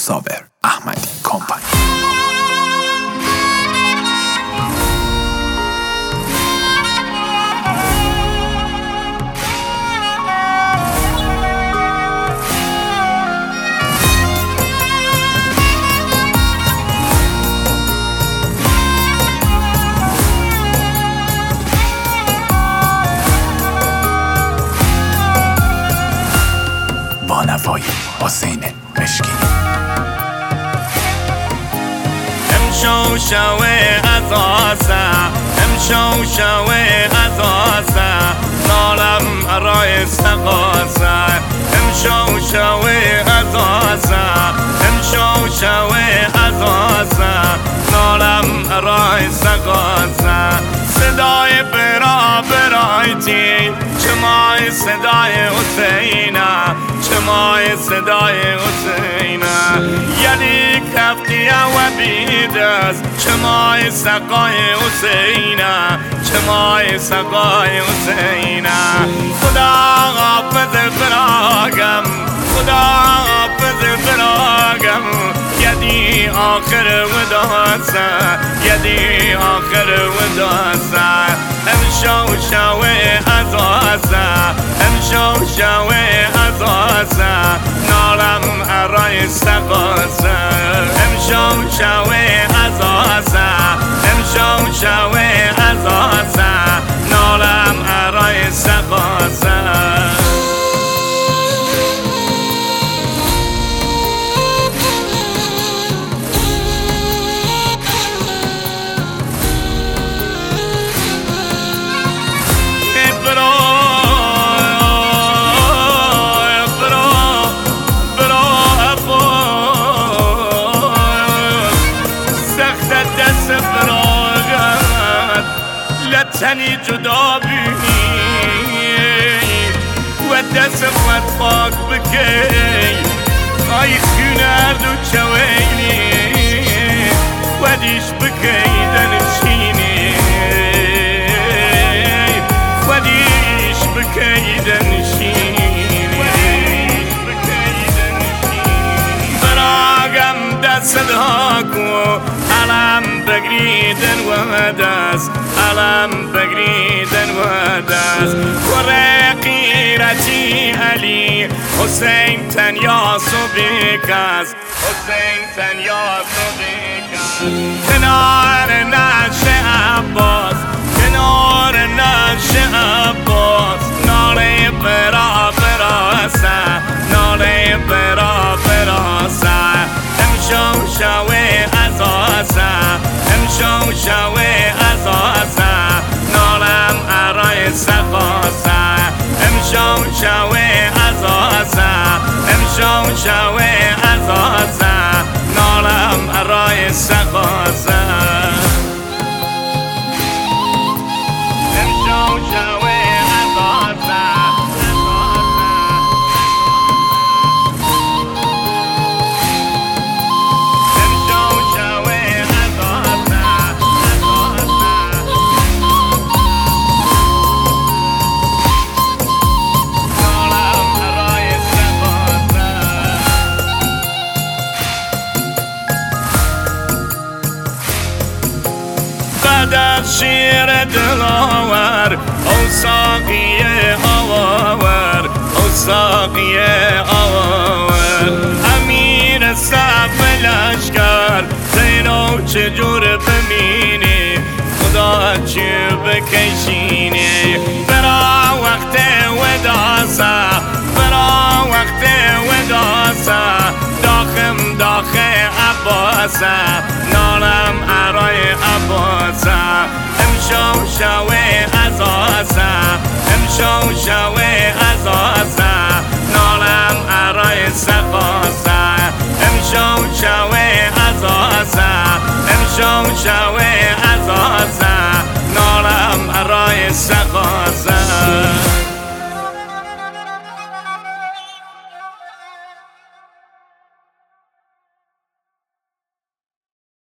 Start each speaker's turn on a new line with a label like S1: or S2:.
S1: صابر احمدی کمپانی. با نوای حسین مشکینی.
S2: امشو شوه ازاسه، امشو شوه ازاسه، نالم ارای سقاسه. امشو شوه ازاسه، امشو شوه ازاسه، نالم ارای سقاسه. صدای برا برایتی چمای صدای حسینه، چمای صدای حسینه. یلی کفتیه و بیدست چمای سقای حسینه، چمای سقای حسینه. خدا حافظ فراقم، خدا حافظ فراقم. یدی آخر وداسه، یدی آخر وداسه. امشو شوه ازاسه، امشو شوه ازاسه، نالم ارای سقاسه. امشو شوه ازاسه، امشو شوه ازاسه، نالم ارای سقاسه. تنی جدا بینی و دست خاک بکی، آی خونرد و چوینی و دیش بکی دنشینی، و دیش بکی دنشینی. براغم دست داکو علم بگریدن و دست، علم بگریدن و دست. ورقی رجی علی حسین تنیا صبیکس، حسین تنیا صبیکس. کنار نعش عباس، کنار نعش عباس، ناله برا براسه، ناله برا براسه. امشو شوه ازاسه، امشو شوه ازاسه، نالم ارای سقاسه. امشو شوه ازاسه، امشو شوه ازاسه، نالم ارای سقاسه. امشو شوه در شیر دلاور او ساقی آور، او ساقی آور. امیر صف لشکر زینو چجور ببینی، خدا چی بکشینی. برا وقت وداسه، برا وقت وداسه، داخم داخ عباسه، نالم ارای عباسه. امشو شوه ازاسه، امشو شوه ازاسه، نالم ارای سقاسه. امشو شوه ازاسه، امشو شوه